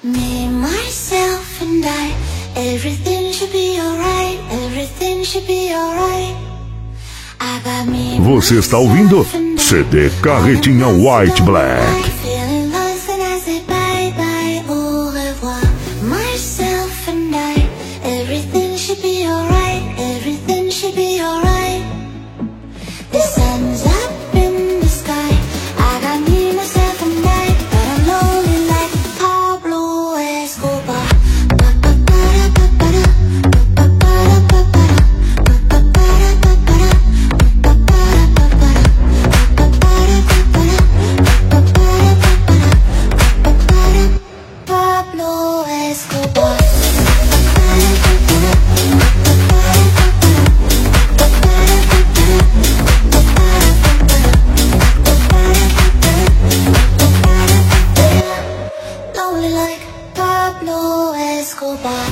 Me, myself and I. Everything should be alright. Everything should be alright. I got me. Você está ouvindo CD Carretinha White Black. Feeling lost and I say bye bye, au revoir. Myself and I. Everything should be alright. Everything should be alright. The sun's up in the sky. I got me, myself and I. But I'm lonely like Pablo Escobar. Pablo Escobar. Lonely like Pablo Escobar.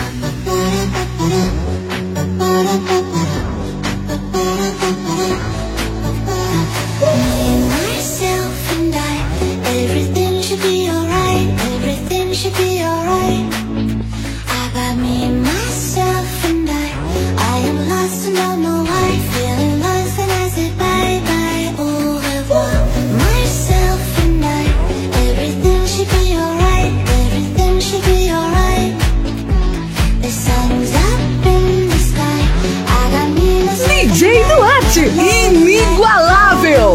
Me, myself and I. Everything should be alright. Everything should be alright. I got me, myself and I am lost and don't know why. Feeling lost and I say bye bye, au revoir. Myself and I. Everything should be alright. Everything should be alright. The sun's up in the sky. I got me, myself and I. DJ Duarte, inigualável.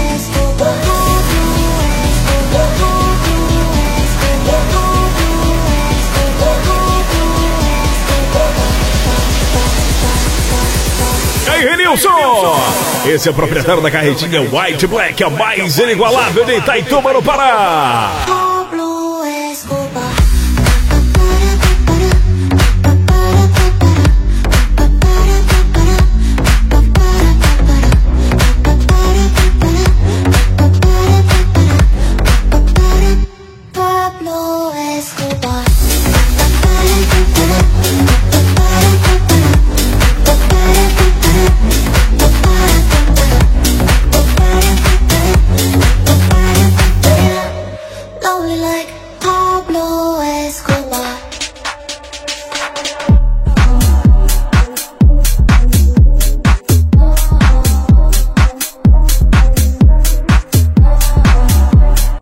E aí, Renilson? Esse é o proprietário da carretinha White Black, a mais inigualável de Itaituba, no Pará.